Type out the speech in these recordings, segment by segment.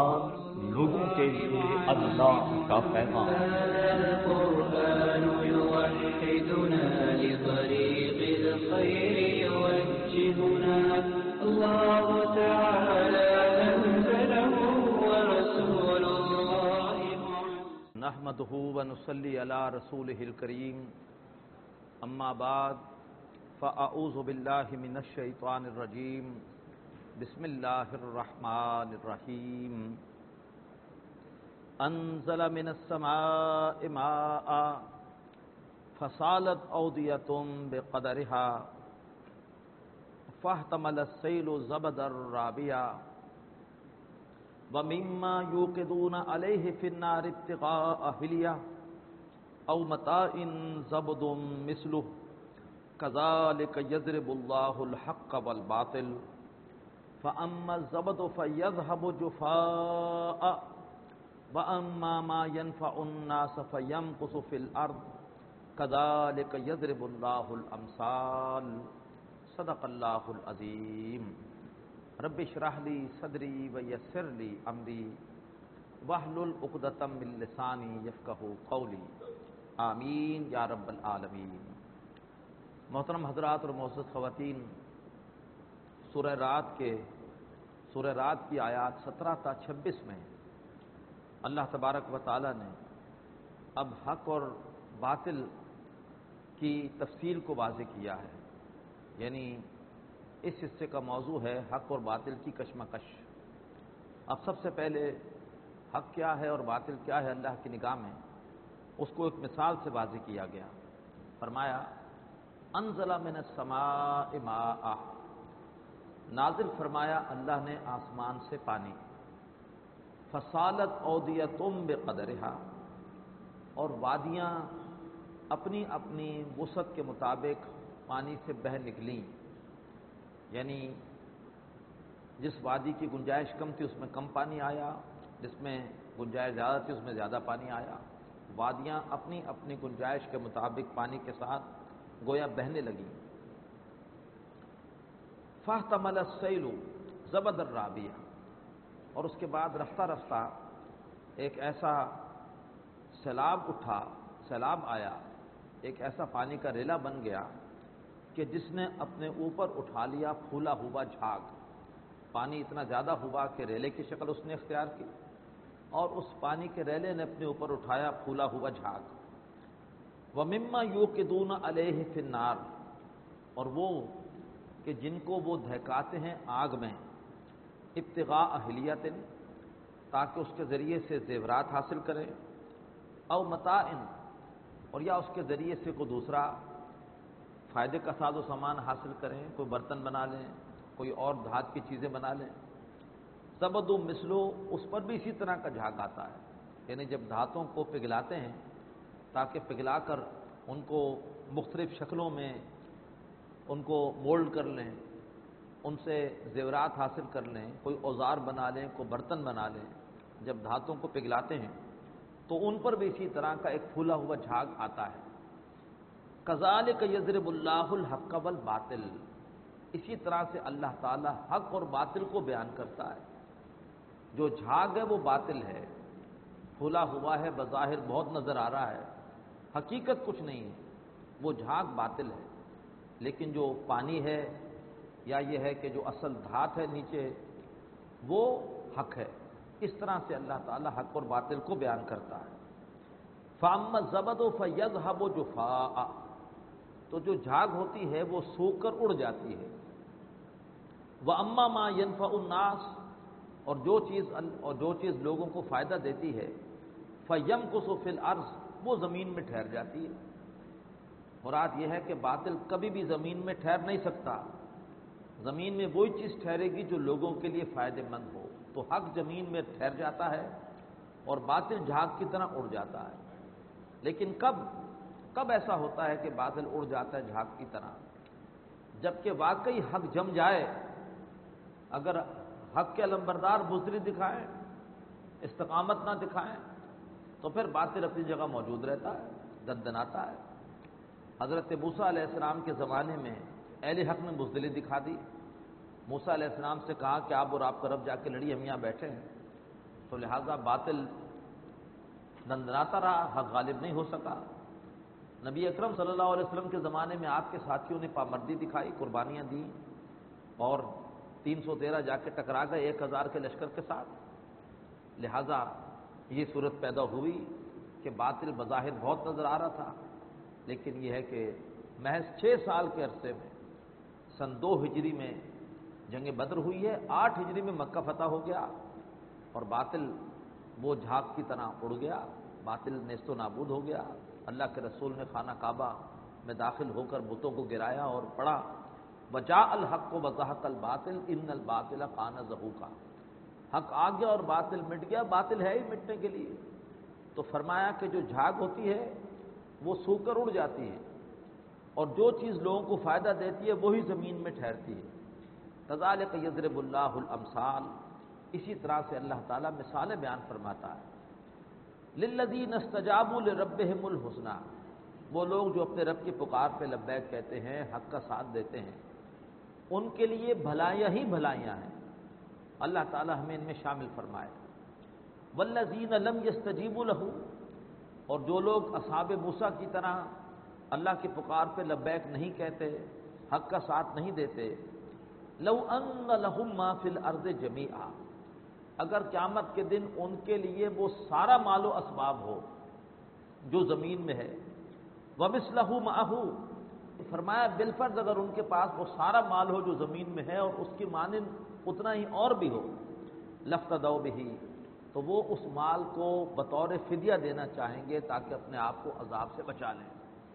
قرآن لوگوں کے لیے اللہ کا پیغام۔ القرآن يوحدنا لطريق الخير يوجهنا الله تعالى أنزله ورسول الله نحمده ونصلي على رسوله الكريم اما بعد فاعوذ بالله من الشيطان الرجيم بسم الله الرحمن الرحيم انزل من السماء ماء فصالت أودية بقدرها فاحتمل السيل زبدا رابيا ومما يوقدون عليه في النار ابتغاء حلية أو متاع زبد مثله كذلك يضرب الله الحق والباطل فأما الزبد فيذهب جفاء وأما ما ينفع الناس فيمكث في الأرض كذلك يضرب الله الأمثال صدق الله العظيم رب اشرح لي صدري ويسر لي امري واحلل عقدة من لساني يفقهوا قولي آمین یا رب العالمین۔ محترم حضرات اور معزز خواتین، سورہ رات کی آیات 17 تا 26 میں اللہ تبارک و تعالی نے اب حق اور باطل کی تفصیل کو واضح کیا ہے، یعنی اس حصے کا موضوع ہے حق اور باطل کی کشمکش۔ اب سب سے پہلے حق کیا ہے اور باطل کیا ہے اللہ کی نگاہ میں، اس کو ایک مثال سے واضح کیا گیا۔ فرمایا انزل من السماء ماء، نازل فرمایا اللہ نے آسمان سے پانی، فصالت اودیۃ بقدرها، اور وادیاں اپنی اپنی وسعت کے مطابق پانی سے بہہ نکلیں، یعنی جس وادی کی گنجائش کم تھی اس میں کم پانی آیا، جس میں گنجائش زیادہ تھی اس میں زیادہ پانی آیا۔ وادیاں اپنی اپنی گنجائش کے مطابق پانی کے ساتھ گویا بہنے لگیں۔ فاحتمل السیل زبد الرابیہ، اور اس کے بعد رفتہ رفتہ ایک ایسا سیلاب آیا، ایک ایسا پانی کا ریلا بن گیا کہ جس نے اپنے اوپر اٹھا لیا پھولا ہوا جھاگ۔ پانی اتنا زیادہ ہوا کہ ریلے کی شکل اس نے اختیار کی، اور اس پانی کے ریلے نے اپنے اوپر اٹھایا پھولا ہوا جھاگ۔ وَمِمَّا يُوقِدُونَ عَلَيْهِ فِي النَّارِ، اور وہ کہ جن کو وہ دہکاتے ہیں آگ میں، ابتغاء حلیۃ، تاکہ اس کے ذریعے سے زیورات حاصل کریں، او متاع، اور یا اس کے ذریعے سے کوئی دوسرا فائدے کا ساز و سامان حاصل کریں، کوئی برتن بنا لیں، کوئی اور دھات کی چیزیں بنا لیں۔ زبد مثلو، اس پر بھی اسی طرح کا جھاگ آتا ہے، یعنی جب دھاتوں کو پگھلاتے ہیں تاکہ پگھلا کر ان کو مختلف شکلوں میں ان کو مولڈ کر لیں، ان سے زیورات حاصل کر لیں، کوئی اوزار بنا لیں، کوئی برتن بنا لیں، جب دھاتوں کو پگھلاتے ہیں تو ان پر بھی اسی طرح کا ایک پھولا ہوا جھاگ آتا ہے۔ کذالک یضرب اللہ الحق والباطل، اسی طرح سے اللہ تعالی حق اور باطل کو بیان کرتا ہے۔ جو جھاگ ہے وہ باطل ہے، پھولا ہوا ہے، بظاہر بہت نظر آ رہا ہے، حقیقت کچھ نہیں ہے، وہ جھاگ باطل ہے۔ لیکن جو پانی ہے یا یہ ہے کہ جو اصل دھات ہے نیچے وہ حق ہے۔ اس طرح سے اللہ تعالی حق اور باطل کو بیان کرتا ہے۔ فَأَمَّا الزَّبَدُ فَيَذْهَبُ جُفَاءً، تو جو جھاگ ہوتی ہے وہ سوکھ کر اڑ جاتی ہے۔ وَأَمَّا مَا يَنفَعُ النَّاسَ، اور جو چیز لوگوں کو فائدہ دیتی ہے، فَيَمْكُثُ فِي الْأَرْضِ، وہ زمین میں ٹھہر جاتی ہے۔ مراد یہ ہے کہ باطل کبھی بھی زمین میں ٹھہر نہیں سکتا، زمین میں وہی چیز ٹھہرے گی جو لوگوں کے لیے فائدہ مند ہو۔ تو حق زمین میں ٹھہر جاتا ہے اور باطل جھاگ کی طرح اڑ جاتا ہے۔ لیکن کب ایسا ہوتا ہے کہ باطل اڑ جاتا ہے جھاگ کی طرح؟ جبکہ واقعی حق جم جائے، اگر حق کے علمبردار بزدلی دکھائیں، استقامت نہ دکھائیں، تو پھر باطل اپنی جگہ موجود رہتا ہے، دندناتا ہے۔ حضرت موسیٰ علیہ السلام کے زمانے میں اہل حق نے بزدلی دکھا دی۔ موسیٰ علیہ السلام سے کہا کہ آپ اور آپ کا رب جا کے لڑی، ہم یہاں بیٹھے ہیں۔ تو لہذا باطل نندناتا رہا، حق غالب نہیں ہو سکا۔ نبی اکرم صلی اللہ علیہ وسلم کے زمانے میں آپ کے ساتھیوں نے پامردی دکھائی، قربانیاں دیں، اور 313 جا کے ٹکرا گئے 1000 کے لشکر کے ساتھ۔ لہذا یہ صورت پیدا ہوئی کہ باطل بظاہر بہت نظر آ رہا تھا، لیکن یہ ہے کہ محض 6 سال کے عرصے میں سن 2 ہجری میں جنگ بدر ہوئی ہے، 8 ہجری میں مکہ فتح ہو گیا، اور باطل وہ جھاگ کی طرح اڑ گیا، باطل نیست و نابود ہو گیا۔ اللہ کے رسول نے خانہ کعبہ میں داخل ہو کر بتوں کو گرایا اور پڑھا وجاء الحق وزهق الباطل ان الباطل کان زہوقا، حق آ گیا اور باطل مٹ گیا، باطل ہے ہی مٹنے کے لیے۔ تو فرمایا کہ جو جھاگ ہوتی ہے وہ سو کر اڑ جاتی ہے، اور جو چیز لوگوں کو فائدہ دیتی ہے وہی زمین میں ٹھہرتی ہے۔ کذالک یضرب اللہ الامثال، اسی طرح سے اللہ تعالیٰ مثالیں بیان فرماتا ہے۔ للذین استجابوا لربہم الحسنی، وہ لوگ جو اپنے رب کی پکار پہ لبیک کہتے ہیں، حق کا ساتھ دیتے ہیں، ان کے لیے بھلائیاں ہی بھلائیاں ہیں، اللہ تعالیٰ ہمیں ان میں شامل فرمائے۔ والذین لم یستجیبوا لہ، اور جو لوگ اصحاب موسیٰ کی طرح اللہ کی پکار پہ لبیک نہیں کہتے، حق کا ساتھ نہیں دیتے، لو ان لہم ما فی الارض جمیعا، اگر قیامت کے دن ان کے لیے وہ سارا مال و اسباب ہو جو زمین میں ہے، ومثلہ معہ، فرمایا بالفرض اگر ان کے پاس وہ سارا مال ہو جو زمین میں ہے اور اس کی مانند اتنا ہی اور بھی ہو، لافتدوا بہ، تو وہ اس مال کو بطور فدیہ دینا چاہیں گے تاکہ اپنے آپ کو عذاب سے بچا لیں۔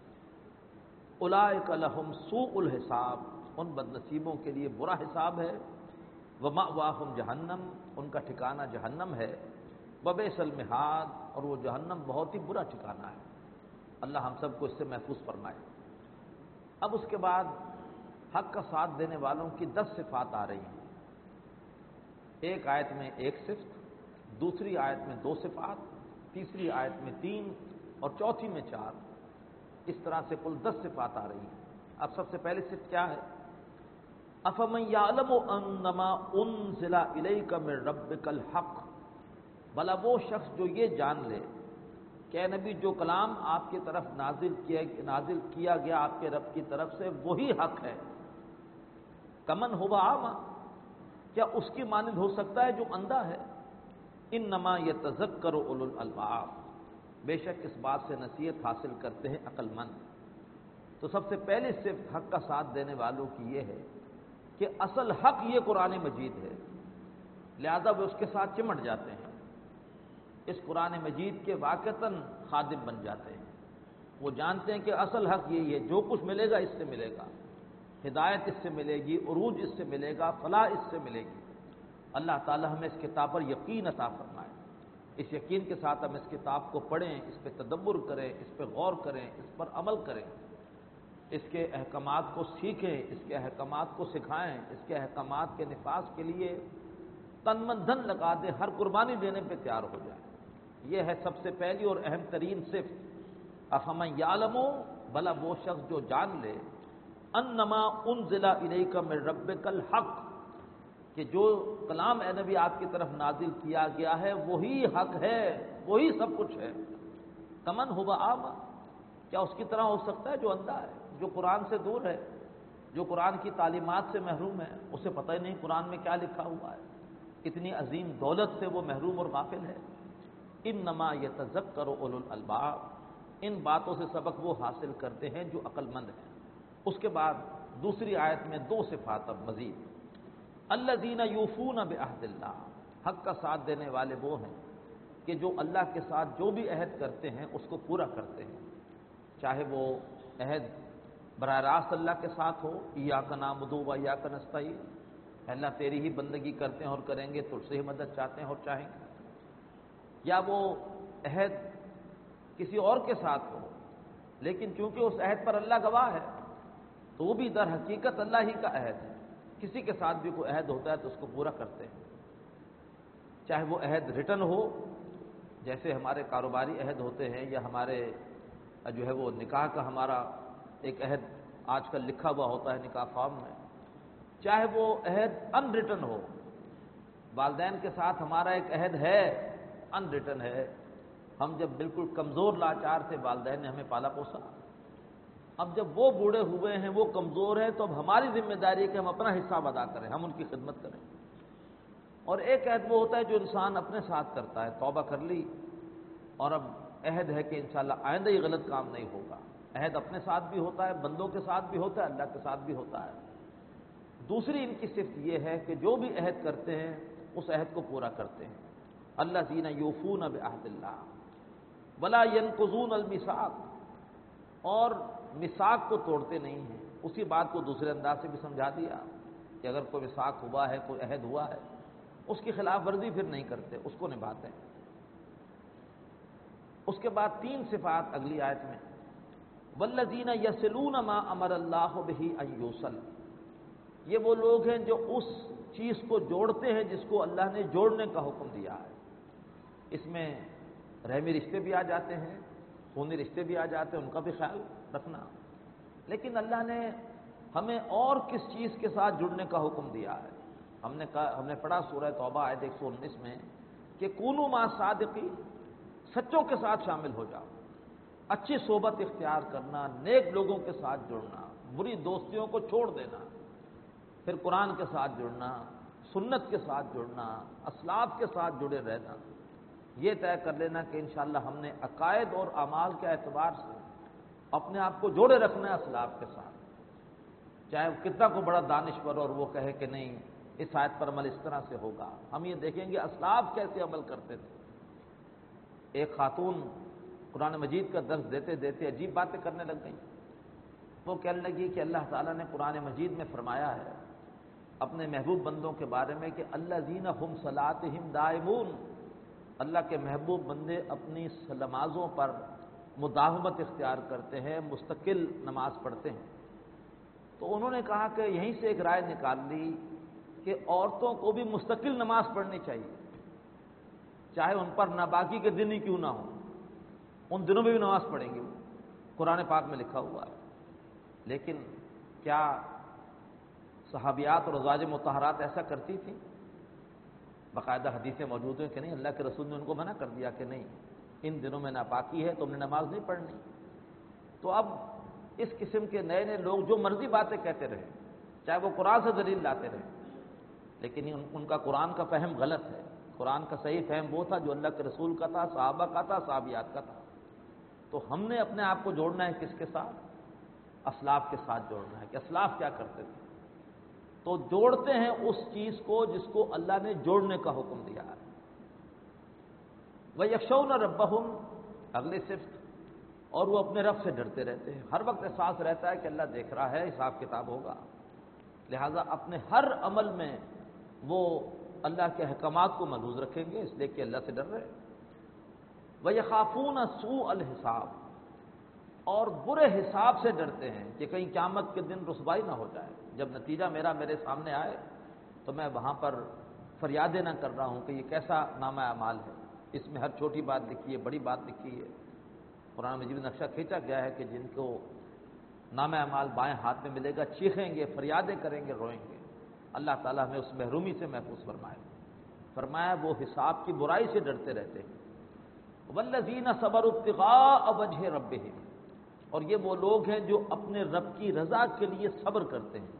اولئک لہم سوء الحساب، ان بد نصیبوں کے لیے برا حساب ہے، ومأواہم جہنم، ان کا ٹھکانہ جہنم ہے، وبئس المہاد، اور وہ جہنم بہت ہی برا ٹھکانہ ہے۔ اللہ ہم سب کو اس سے محفوظ فرمائے۔ اب اس کے بعد حق کا ساتھ دینے والوں کی 10 صفات آ رہی ہیں، ایک آیت میں 1 صفت، دوسری آیت میں 2 صفات، تیسری آیت میں 3 اور چوتھی میں 4، اس طرح سے کل 10 صفات آ رہی ہیں۔ اب سب سے پہلی صفت کیا ہے؟ افمن یعلم انما انزل الیک من ربک الحق، بھلا وہ شخص جو یہ جان لے کہ اے نبی جو کلام آپ کی طرف نازل کیا گیا آپ کے رب کی طرف سے وہی حق ہے، کمن ہوا اعمی، کیا اس کی مانند ہو سکتا ہے جو اندھا ہے؟ انما یتذکر اولو الالباب، بے شک اس بات سے نصیحت حاصل کرتے ہیں عقل مند۔ تو سب سے پہلی صفت حق کا ساتھ دینے والوں کی یہ ہے کہ اصل حق یہ قرآن مجید ہے، لہذا وہ اس کے ساتھ چمٹ جاتے ہیں، اس قرآن مجید کے واقعتاً خادم بن جاتے ہیں۔ وہ جانتے ہیں کہ اصل حق یہی ہے، جو کچھ ملے گا اس سے ملے گا، ہدایت اس سے ملے گی، عروج اس سے ملے گا، فلاح اس سے ملے گی۔ اللہ تعالی ہمیں اس کتاب پر یقین عطا فرمائے، اس یقین کے ساتھ ہم اس کتاب کو پڑھیں، اس پہ تدبر کریں، اس پہ غور کریں، اس پر عمل کریں، اس کے احکامات کو سیکھیں، اس کے احکامات کو سکھائیں، اس کے احکامات کے نفاذ کے لیے تن من دھن لگا دیں، ہر قربانی دینے پہ تیار ہو جائیں۔ یہ ہے سب سے پہلی اور اہم ترین صفت۔ افمن یعلم، بھلا وہ شخص جو جان لے، انما انزل الیک من ربک الحق، کہ جو کلام اے نبی آپ کی طرف نازل کیا گیا ہے وہی حق ہے، وہی سب کچھ ہے۔ کمن ہوا اعمی، کیا اس کی طرح ہو سکتا ہے جو اندھا ہے، جو قرآن سے دور ہے، جو قرآن کی تعلیمات سے محروم ہے، اسے پتہ ہی نہیں قرآن میں کیا لکھا ہوا ہے، اتنی عظیم دولت سے وہ محروم اور غافل ہے۔ انما یتذکر اولو الالباب، ان باتوں سے سبق وہ حاصل کرتے ہیں جو عقل مند ہیں۔ اس کے بعد دوسری آیت میں 2 صفات اب مزید، الذین یوفون بعہد اللہ، حق کا ساتھ دینے والے وہ ہیں کہ جو اللہ کے ساتھ جو بھی عہد کرتے ہیں اس کو پورا کرتے ہیں، چاہے وہ عہد براہ راست اللہ کے ساتھ ہو، ایاک نعبد و ایاک نستعین، اللہ تیری ہی بندگی کرتے ہیں اور کریں گے، تجھ سے ہی مدد چاہتے ہیں اور چاہیں گے، یا وہ عہد کسی اور کے ساتھ ہو لیکن چونکہ اس عہد پر اللہ گواہ ہے تو وہ بھی در حقیقت اللہ ہی کا عہد ہے، کسی کے ساتھ بھی کوئی عہد ہوتا ہے تو اس کو پورا کرتے ہیں، چاہے وہ عہد ریٹن ہو جیسے ہمارے کاروباری عہد ہوتے ہیں، یا ہمارے جو ہے وہ نکاح کا ہمارا ایک عہد آج کل لکھا ہوا ہوتا ہے نکاح فارم میں، چاہے وہ عہد ان ریٹن ہو، والدین کے ساتھ ہمارا ایک عہد ہے انریٹن ہے. ہم جب بالکل کمزور لاچار تھے والدین نے ہمیں پالا پوسا، اب جب وہ بوڑھے ہوئے ہیں، وہ کمزور ہیں، تو اب ہماری ذمہ داری ہے کہ ہم اپنا حصہ ادا کریں، ہم ان کی خدمت کریں. اور ایک عہد وہ ہوتا ہے جو انسان اپنے ساتھ کرتا ہے، توبہ کر لی اور اب عہد ہے کہ انشاءاللہ آئندہ یہ غلط کام نہیں ہوگا. عہد اپنے ساتھ بھی ہوتا ہے، بندوں کے ساتھ بھی ہوتا ہے، اللہ کے ساتھ بھی ہوتا ہے. دوسری ان کی صفت یہ ہے کہ جو بھی عہد کرتے ہیں اس عہد کو پورا کرتے ہیں. الذین یوفون بعہد اللہ ولا ینقضون المیثاق، اور میثاق کو توڑتے نہیں ہیں. اسی بات کو دوسرے انداز سے بھی سمجھا دیا کہ اگر کوئی میثاق ہوا ہے، کوئی عہد ہوا ہے، اس کی خلاف ورزی پھر نہیں کرتے، اس کو نبھاتے ہیں. اس کے بعد 3 صفات اگلی آیت میں، والذین یصلون ما امر اللہ بہ ان یوصل، یہ وہ لوگ ہیں جو اس چیز کو جوڑتے ہیں جس کو اللہ نے جوڑنے کا حکم دیا ہے. اس میں رحمی رشتے بھی آ جاتے ہیں، خونی رشتے بھی آ جاتے ہیں، ان کا بھی خیال رکھنا. لیکن اللہ نے ہمیں اور کس چیز کے ساتھ جڑنے کا حکم دیا ہے؟ ہم نے پڑھا سورہ توبہ آیت 119 میں کہ کونوا مع صادقین، سچوں کے ساتھ شامل ہو جاؤ، اچھی صحبت اختیار کرنا، نیک لوگوں کے ساتھ جڑنا، بری دوستیوں کو چھوڑ دینا، پھر قرآن کے ساتھ جڑنا، سنت کے ساتھ جڑنا، اسلاف کے ساتھ جڑے رہنا. یہ طے کر لینا کہ انشاءاللہ ہم نے عقائد اور اعمال کے اعتبار سے اپنے آپ کو جوڑے رکھنا ہے اسلاف کے ساتھ. چاہے وہ کتنا کو بڑا دانشور اور وہ کہے کہ نہیں اس آیت پر عمل اس طرح سے ہوگا، ہم یہ دیکھیں گے اسلاف کیسے عمل کرتے تھے. ایک خاتون قرآن مجید کا درس دیتے دیتے عجیب باتیں کرنے لگ گئیں. وہ کہنے لگی کہ اللہ تعالیٰ نے قرآن مجید میں فرمایا ہے اپنے محبوب بندوں کے بارے میں کہ الذین ھم صلاتہم دائمون، اللہ کے محبوب بندے اپنی نمازوں پر مداومت اختیار کرتے ہیں، مستقل نماز پڑھتے ہیں. تو انہوں نے کہا کہ یہیں سے ایک رائے نکال لی کہ عورتوں کو بھی مستقل نماز پڑھنی چاہیے، چاہے ان پر ناباکی کے دن ہی کیوں نہ ہو، ان دنوں میں بھی نماز پڑھیں گی. قرآن پاک میں لکھا ہوا ہے. لیکن کیا صحابیات اور ازواج مطہرات ایسا کرتی تھیں؟ باقاعدہ حدیثیں موجود ہیں کہ نہیں، اللہ کے رسول نے ان کو منع کر دیا کہ نہیں ان دنوں میں ناپاکی ہے، تم نے نماز نہیں پڑھنی. تو اب اس قسم کے نئے نئے لوگ جو مرضی باتیں کہتے رہے، چاہے وہ قرآن سے دلیل لاتے رہے، لیکن ان کا قرآن کا فہم غلط ہے. قرآن کا صحیح فہم وہ تھا جو اللہ کے رسول کا تھا، صحابہ کا تھا، صحابیات کا تھا. تو ہم نے اپنے آپ کو جوڑنا ہے کس کے ساتھ؟ اسلاف کے ساتھ جوڑنا ہے کہ اسلاف کیا کرتے تھے. تو جوڑتے ہیں اس چیز کو جس کو اللہ نے جوڑنے کا حکم دیا ہے. وَيَخْشَوْنَ رَبَّهُمْ، اگلی صفت، اور وہ اپنے رب سے ڈرتے رہتے ہیں. ہر وقت احساس رہتا ہے کہ اللہ دیکھ رہا ہے، حساب کتاب ہوگا، لہذا اپنے ہر عمل میں وہ اللہ کے احکامات کو ملحوظ رکھیں گے، اس لیے کہ اللہ سے ڈر رہے. وَيَخَافُونَ سُوءَ الْحِسَابِ، اور برے حساب سے ڈرتے ہیں کہ کہیں قیامت کے دن رسوائی نہ ہو جائے. جب نتیجہ میرے سامنے آئے تو میں وہاں پر فریادیں نہ کر رہا ہوں کہ یہ کیسا نامہ اعمال ہے، اس میں ہر چھوٹی بات لکھی ہے، بڑی بات لکھی ہے. قرآن مجید میں نقشہ کھینچا گیا ہے کہ جن کو نامہ اعمال بائیں ہاتھ میں ملے گا چیخیں گے، فریادیں کریں گے، روئیں گے. اللہ تعالیٰ ہمیں اس محرومی سے محفوظ فرمایا وہ حساب کی برائی سے ڈرتے رہتے ہیں. والذین صبروا ابتغاء وجہ ربہم، اور یہ وہ لوگ ہیں جو اپنے رب کی رضا کے لیے صبر کرتے ہیں.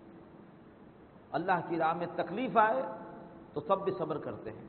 اللہ کی راہ میں تکلیف آئے تو تب بھی صبر کرتے ہیں،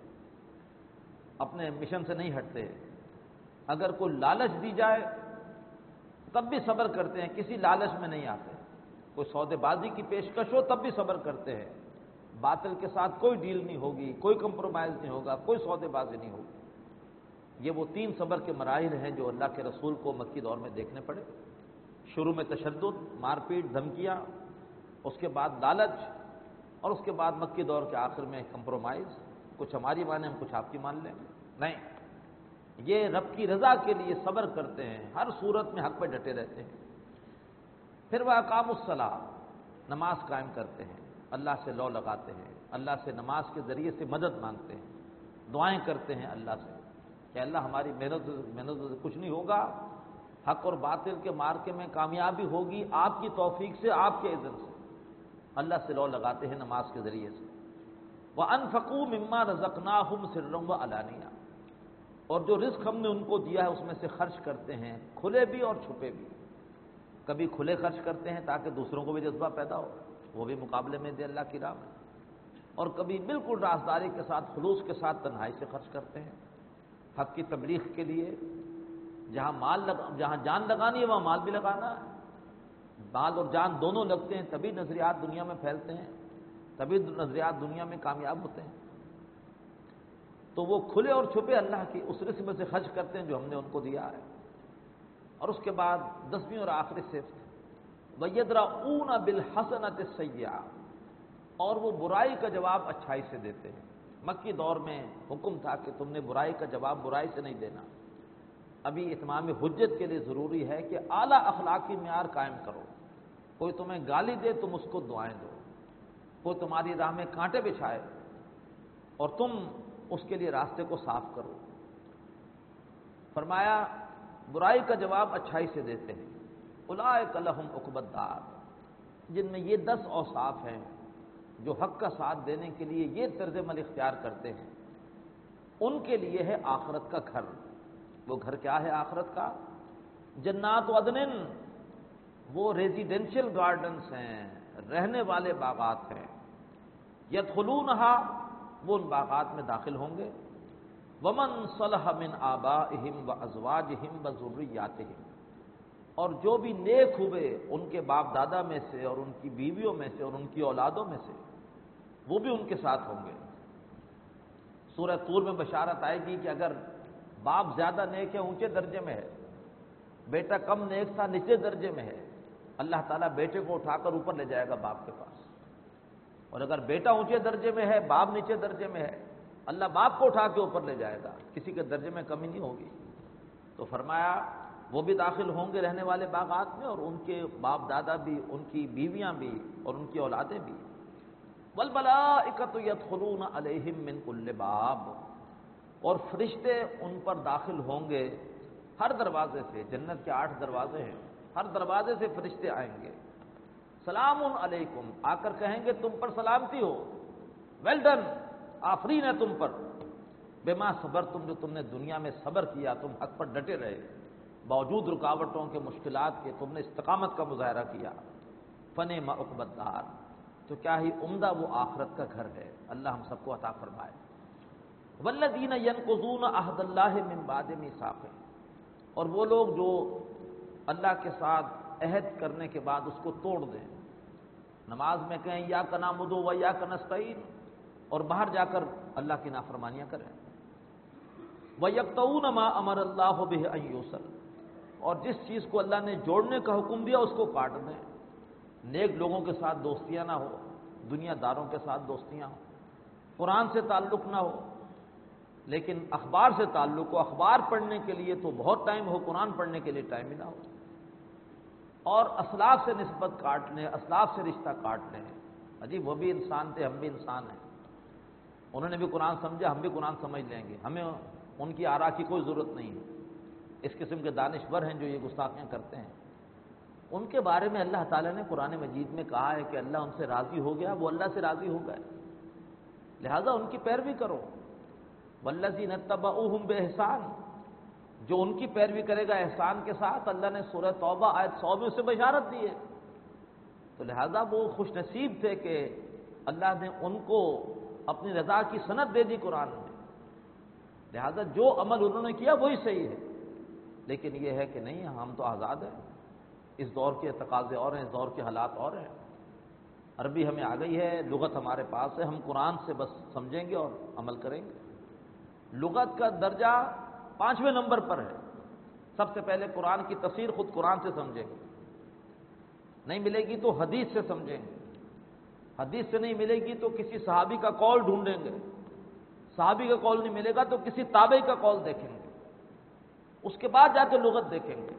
اپنے مشن سے نہیں ہٹتے. اگر کوئی لالچ دی جائے تب بھی صبر کرتے ہیں، کسی لالچ میں نہیں آتے. کوئی سودے بازی کی پیشکش ہو تب بھی صبر کرتے ہیں. باطل کے ساتھ کوئی ڈیل نہیں ہوگی، کوئی کمپرومائز نہیں ہوگا، کوئی سودے بازی نہیں ہوگی. یہ وہ 3 صبر کے مراحل ہیں جو اللہ کے رسول کو مکی دور میں دیکھنے پڑے. شروع میں تشدد، مار پیٹ، دھمکیاں، اس کے بعد لالچ، اور اس کے بعد مکی دور کے آخر میں کمپرومائز. کچھ ہماری مانیں، ہم کچھ آپ کی مان لیں. نہیں، یہ رب کی رضا کے لیے صبر کرتے ہیں، ہر صورت میں حق پہ ڈٹے رہتے ہیں. پھر وہ اقاموا الصلاۃ، نماز قائم کرتے ہیں، اللہ سے لو لگاتے ہیں، اللہ سے نماز کے ذریعے سے مدد مانگتے ہیں، دعائیں کرتے ہیں اللہ سے کہ اللہ ہماری محنت سے کچھ نہیں ہوگا، حق اور باطل کے مارکے میں کامیابی ہوگی آپ کی توفیق سے، آپ کے اذن سے. اللہ سے لو لگاتے ہیں نماز کے ذریعے سے. وَأَنفَقُوا مِمَّا رَزَقْنَاهُمْ سِرًّا وَعَلَانِيَةً، اور جو رزق ہم نے ان کو دیا ہے اس میں سے خرچ کرتے ہیں، کھلے بھی اور چھپے بھی۔ کبھی کھلے خرچ کرتے ہیں تاکہ دوسروں کو بھی جذبہ پیدا ہو، وہ بھی مقابلے میں دے اللہ کی راہ میں، اور کبھی بالکل رازداری کے ساتھ، خلوص کے ساتھ تنہائی سے خرچ کرتے ہیں حق کی تبلیغ کے لیے۔ جہاں جان لگانی ہے وہاں مال بھی لگانا ہے، مال اور جان دونوں لگتے ہیں تبھی نظریات دنیا میں پھیلتے ہیں، تبھی نظریات دنیا میں کامیاب ہوتے ہیں۔ تو وہ کھلے اور چھپے اللہ کی اس رزق میں سے خرچ کرتے ہیں جو ہم نے ان کو دیا ہے۔ اور اس کے بعد 10ویں اور آخری صفت، وَيَدْرَؤُونَ بِالْحَسَنَةِ السَّيِّئَةَ، اور وہ برائی کا جواب اچھائی سے دیتے ہیں۔ مکی دور میں حکم تھا کہ تم نے برائی کا جواب برائی سے نہیں دینا۔ ابھی اتمام حجت کے لیے ضروری ہے کہ اعلیٰ اخلاقی معیار قائم کرو۔ کوئی تمہیں گالی دے تم اس کو دعائیں دو، کوئی تمہاری راہ میں کانٹے بچھائے اور تم اس کے لیے راستے کو صاف کرو۔ فرمایا برائی کا جواب اچھائی سے دیتے ہیں، اولئک لہم عقبی الدار، جن میں یہ 10 اوصاف ہیں، جو حق کا ساتھ دینے کے لیے یہ طرز عمل اختیار کرتے ہیں، ان کے لیے ہے آخرت کا گھر۔ وہ گھر کیا ہے آخرت کا؟ جنات عدن، وہ ریزیڈینشل گارڈنز ہیں، رہنے والے باغات ہیں۔ یدخلونہا، وہ ان باغات میں داخل ہوں گے۔ ومن صلح من آبائہم وازواجہم وذریاتہم، اور جو بھی نیک ہوئے ان کے باپ دادا میں سے اور ان کی بیویوں میں سے اور ان کی اولادوں میں سے، وہ بھی ان کے ساتھ ہوں گے۔ سورہ طور میں بشارت آئے گی کہ اگر باپ زیادہ نیک ہے اونچے درجے میں ہے، بیٹا کم نیک تھا نیچے درجے میں ہے، اللہ تعالیٰ بیٹے کو اٹھا کر اوپر لے جائے گا باپ کے پاس، اور اگر بیٹا اونچے درجے میں ہے باپ نیچے درجے میں ہے، اللہ باپ کو اٹھا کے اوپر لے جائے گا، کسی کے درجے میں کمی نہیں ہوگی۔ تو فرمایا وہ بھی داخل ہوں گے رہنے والے باغات میں، اور ان کے باپ دادا بھی، ان کی بیویاں بھی اور ان کی اولادیں بھی۔ والملائکۃ یدخلون علیہم من کل باب، اور فرشتے ان پر داخل ہوں گے ہر دروازے سے۔ جنت کے 8 دروازے ہیں، ہر دروازے سے فرشتے آئیں گے۔ سلام علیکم، آ کر کہیں گے تم پر سلامتی ہو، ویل ڈن، آفرین ہے تم پر، بما صبرتم، جو تم نے دنیا میں صبر کیا، تم حق پر ڈٹے رہے، باوجود رکاوٹوں کے، مشکلات کے، تم نے استقامت کا مظاہرہ کیا۔ فنعم عقبی الدار، تو کیا ہی عمدہ وہ آخرت کا گھر ہے، اللہ ہم سب کو عطا فرمائے۔ والذین ینقضون عہد اللہ من بعد میثاقہ، اور وہ لوگ جو اللہ کے ساتھ عہد کرنے کے بعد اس کو توڑ دیں، نماز میں کہیں ایاک نعبد و ایاک نستعین، اور باہر جا کر اللہ کی نافرمانیاں کریں۔ وَيَقْطَعُونَ مَا أَمَرَ اللَّهُ بِهِ أَن يُوصَلَ، اور جس چیز کو اللہ نے جوڑنے کا حکم دیا اس کو کاٹ دیں۔ نیک لوگوں کے ساتھ دوستیاں نہ ہو، دنیا داروں کے ساتھ دوستیاں ہوں، قرآن سے تعلق نہ ہو، لیکن اخبار سے تعلق ہو، اخبار پڑھنے کے لیے تو بہت ٹائم ہو، قرآن پڑھنے کے لیے ٹائم ہی نہ ہو، اور اسلاف سے نسبت کاٹ لیں، اسلاف سے رشتہ کاٹ لیں۔ عجیب، وہ بھی انسان تھے، ہم بھی انسان ہیں، انہوں نے بھی قرآن سمجھا، ہم بھی قرآن سمجھ لیں گے، ہمیں ان کی آراء کی کوئی ضرورت نہیں ہے۔ اس قسم کے دانشور ہیں جو یہ گستاخیاں کرتے ہیں، ان کے بارے میں اللہ تعالیٰ نے قرآن مجید میں کہا ہے کہ اللہ ان سے راضی ہو گیا، وہ اللہ سے راضی ہو گئے، لہذا ان کی پیروی کرو۔ والذین اتبعوہم بإحسان، جو ان کی پیروی کرے گا احسان کے ساتھ، اللہ نے سورہ توبہ آیت 100 میں اسے بشارت دی ہے، تو لہذا وہ خوش نصیب تھے کہ اللہ نے ان کو اپنی رضا کی سند دے دی قرآن میں، لہذا جو عمل انہوں نے کیا وہی صحیح ہے۔ لیکن یہ ہے کہ نہیں، ہم تو آزاد ہیں، اس دور کے تقاضے اور ہیں، اس دور کے حالات اور ہیں، عربی ہمیں آ گئی ہے، لغت ہمارے پاس ہے، ہم قرآن سے بس سمجھیں گے اور عمل کریں گے۔ لغت کا درجہ 5ویں نمبر پر ہے، سب سے پہلے قرآن کی تفسیر خود قرآن سے سمجھیں گے، نہیں ملے گی تو حدیث سے سمجھیں گے، حدیث سے نہیں ملے گی تو کسی صحابی کا قول ڈھونڈیں گے، صحابی کا قول نہیں ملے گا تو کسی تابعی کا قول دیکھیں گے، اس کے بعد جا کے لغت دیکھیں گے۔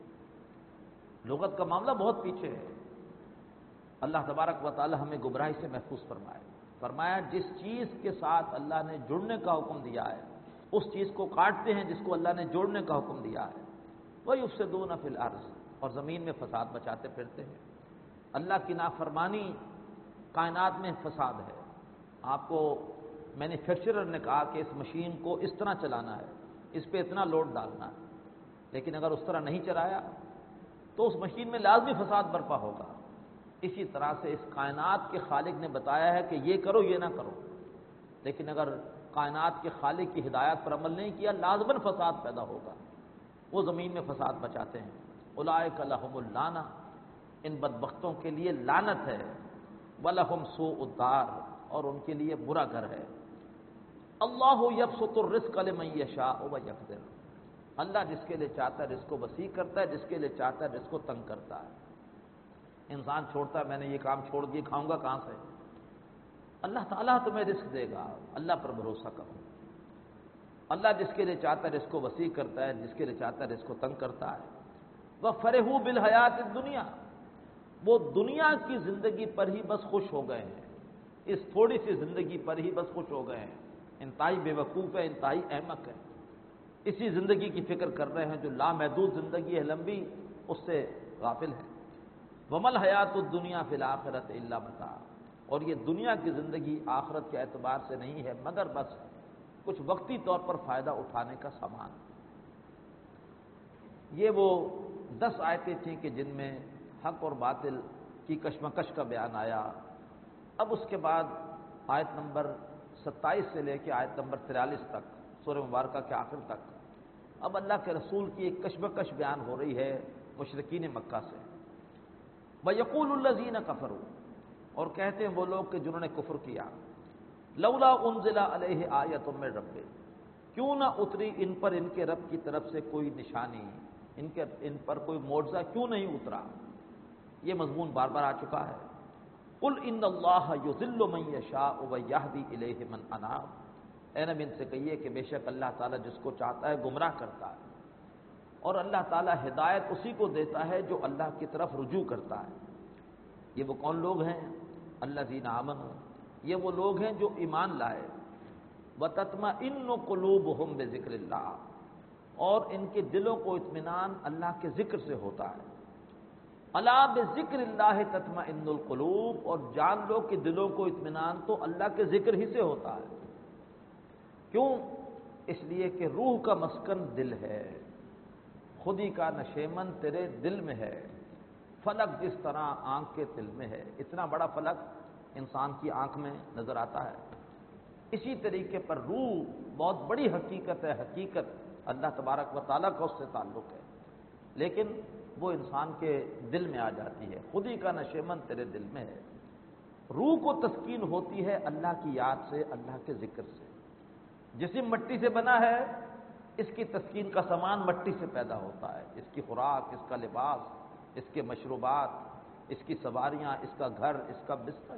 لغت کا معاملہ بہت پیچھے ہے، اللہ تبارک و تعالی ہمیں گمراہی سے محفوظ فرمایا جس چیز کے ساتھ اللہ نے جڑنے کا حکم دیا ہے اس چیز کو کاٹتے ہیں جس کو اللہ نے جوڑنے کا حکم دیا ہے۔ وَيُفْسِدُونَ فِي الْأَرْضِ، اور زمین میں فساد مچاتے پھرتے ہیں۔ اللہ کی نافرمانی کائنات میں فساد ہے۔ آپ کو مینوفیکچرر نے کہا کہ اس مشین کو اس طرح چلانا ہے، اس پہ اتنا لوڈ ڈالنا ہے، لیکن اگر اس طرح نہیں چلایا تو اس مشین میں لازمی فساد برپا ہوگا۔ اسی طرح سے اس کائنات کے خالق نے بتایا ہے کہ یہ کرو یہ نہ کرو، لیکن اگر کائنات کے خالق کی ہدایت پر عمل نہیں کیا لازماً فساد پیدا ہوگا۔ وہ زمین میں فساد مچاتے ہیں۔ اولئک لہم اللعنہ، ان بدبختوں کے لیے لعنت ہے، وَلَهُمْ سُوءُ الدار، اور ان کے لیے برا گھر ہے۔ اللہ یبسط الرزق لمن یشاء ویقدر، اللہ جس کے لیے چاہتا ہے رزق کو وسیع کرتا ہے، جس کے لیے چاہتا ہے رزق کو تنگ کرتا ہے۔ انسان چھوڑتا ہے میں نے یہ کام چھوڑ دیے، کھاؤں گا کہاں سے؟ اللہ تعالیٰ تمہیں رزق دے گا، اللہ پر بھروسہ کرو۔ اللہ جس کے لیے چاہتا ہے رزق کو وسیع کرتا ہے، جس کے لیے چاہتا ہے رزق کو تنگ کرتا ہے۔ وَفَرِحُوا بِالْحَيَاةِ الدُّنْيَا، وہ دنیا کی زندگی پر ہی بس خوش ہو گئے ہیں، اس تھوڑی سی زندگی پر ہی بس خوش ہو گئے ہیں۔ انتہائی بے وقوف ہے، انتہائی احمق ہے، اسی زندگی کی فکر کر رہے ہیں جو لامحدود زندگی ہے، لمبی، اس سے غافل ہے۔ وَمَا الْحَيَاةُ الدُّنْيَا فِي الْآخِرَةِ إِلَّا مَتَاعٌ، اور یہ دنیا کی زندگی آخرت کے اعتبار سے نہیں ہے مگر بس کچھ وقتی طور پر فائدہ اٹھانے کا سامان۔ یہ وہ 10 آیتیں تھیں کہ جن میں حق اور باطل کی کشمکش کا بیان آیا۔ اب اس کے بعد آیت نمبر 27 سے لے کے آیت نمبر 43 تک، سورہ مبارکہ کے آخر تک، اب اللہ کے رسول کی ایک کشمکش بیان ہو رہی ہے مشرکین مکہ سے۔ وَيَقُولُ الَّذِينَ كَفَرُوا، اور کہتے ہیں وہ لوگ کہ جنہوں نے کفر کیا، لولا انزل علیہ آیۃ من ربہ، کیوں نہ اتری ان پر ان کے رب کی طرف سے کوئی نشانی، ان پر کوئی معجزہ کیوں نہیں اترا؟ یہ مضمون بار بار آ چکا ہے۔ قل ان اللہ یضل من یشاء ویہدی الیہ من اناب، اے نبی ان سے کہیے کہ بے شک اللہ تعالیٰ جس کو چاہتا ہے گمراہ کرتا ہے، اور اللہ تعالیٰ ہدایت اسی کو دیتا ہے جو اللہ کی طرف رجوع کرتا ہے۔ یہ وہ کون لوگ ہیں؟ الذین آمنوا، یہ وہ لوگ ہیں جو ایمان لائے، وتطمئن قلوبہم بذکر اللہ، اور ان کے دلوں کو اطمینان اللہ کے ذکر سے ہوتا ہے۔ الا بذکر اللہ تطمئن القلوب، اور جان لو کہ دلوں کو اطمینان تو اللہ کے ذکر ہی سے ہوتا ہے۔ کیوں؟ اس لیے کہ روح کا مسکن دل ہے، خودی کا نشیمن تیرے دل میں ہے، فلک جس طرح آنکھ کے دل میں ہے، اتنا بڑا فلک انسان کی آنکھ میں نظر آتا ہے، اسی طریقے پر روح بہت بڑی حقیقت ہے، حقیقت اللہ تبارک و تعالیٰ کا اس سے تعلق ہے، لیکن وہ انسان کے دل میں آ جاتی ہے۔ خودی کا نشیمن تیرے دل میں ہے۔ روح کو تسکین ہوتی ہے اللہ کی یاد سے، اللہ کے ذکر سے۔ جسم مٹی سے بنا ہے، اس کی تسکین کا سامان مٹی سے پیدا ہوتا ہے، اس کی خوراک، اس کا لباس، اس کے مشروبات، اس کی سواریاں، اس کا گھر، اس کا بستر۔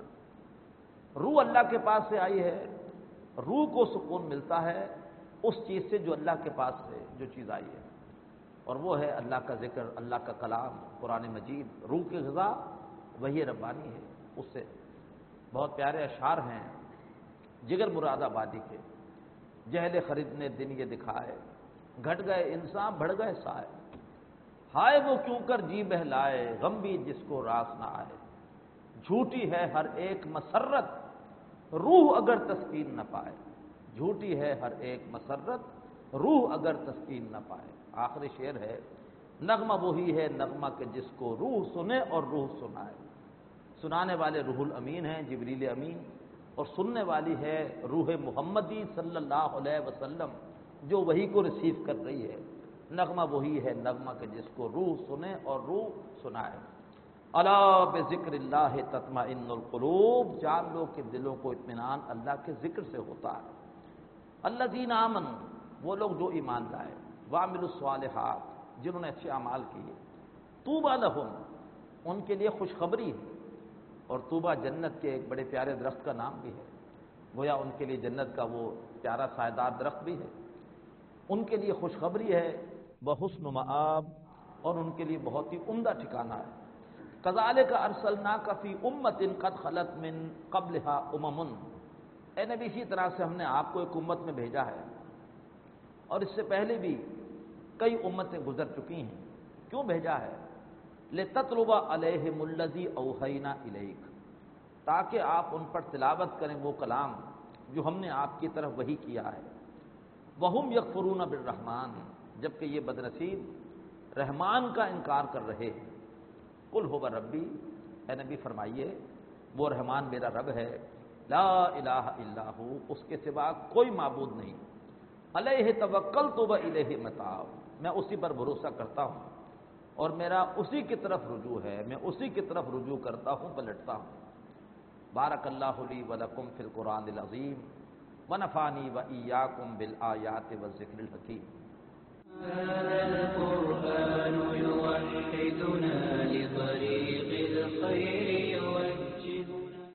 روح اللہ کے پاس سے آئی ہے، روح کو سکون ملتا ہے اس چیز سے جو اللہ کے پاس سے جو چیز آئی ہے، اور وہ ہے اللہ کا ذکر، اللہ کا کلام، قرآن مجید۔ روح کی غذا وحی ربانی ہے، اس سے بہت پیارے اشعار ہیں جگر مراد آبادی کے۔ جہل خریدنے دن یہ دکھائے، گھٹ گئے انسان بڑھ گئے سائے، ہائے وہ کیوں کر جی بہلائے، غم بھی جس کو راس نہ آئے۔ جھوٹی ہے ہر ایک مسرت، روح اگر تسکین نہ پائے، جھوٹی ہے ہر ایک مسرت، روح اگر تسکین نہ پائے۔ آخری شعر ہے، نغمہ وہی ہے نغمہ کہ جس کو روح سنے اور روح سنائے۔ سنانے والے روح الامین ہیں جبریل امین، اور سننے والی ہے روح محمدی صلی اللہ علیہ وسلم جو وحی کو ریسیو کر رہی ہے۔ نغمہ وہی ہے نغمہ کہ جس کو روح سنے اور روح سنائے۔ الا بذکر اللہ تطمئن القلوب، جان لو کہ دلوں کو اطمینان اللہ کے ذکر سے ہوتا ہے۔ الذین آمنوا، وہ لوگ جو ایمان لائے، وعملوا الصالحات، جنہوں نے اچھے اعمال کیے، طوبی لہم، ان کے لیے خوشخبری ہے، اور طوبہ جنت کے ایک بڑے پیارے درخت کا نام بھی ہے، گویا ان کے لیے جنت کا وہ پیارا سایہ درخت بھی ہے، ان کے لیے خوشخبری ہے، بحسن مآب، اور ان کے لیے بہت ہی عمدہ ٹھکانہ ہے۔ کذالک ارسلناک فی امۃ قد خلت من قبلھا امم، اے نبی اسی طرح سے ہم نے آپ کو ایک امت میں بھیجا ہے، اور اس سے پہلے بھی کئی امتیں گزر چکی ہیں۔ کیوں بھیجا ہے؟ لتتلو علیہم الذی اوحینا الیک، تاکہ آپ ان پر تلاوت کریں وہ کلام جو ہم نے آپ کی طرف وحی کیا ہے۔ وہم یکفرون بالرحمن، جبکہ یہ بدنصیب رحمان کا انکار کر رہے۔ قل ھو ربی، اے نبی فرمائیے وہ رحمان میرا رب ہے، لا الہ الا ہو، اس کے سوا کوئی معبود نہیں، علیہ توکلت و الیہ متاب، میں اسی پر بھروسہ کرتا ہوں اور میرا اسی کی طرف رجوع ہے، میں اسی کی طرف رجوع کرتا ہوں، پلٹتا ہوں۔ بارک اللہ لی و لکم فی القرآن العظیم ونفعنی و ایاکم بالآیات والذکر الحکیم۔ هذا القرآن يوحدنا لطريق الخير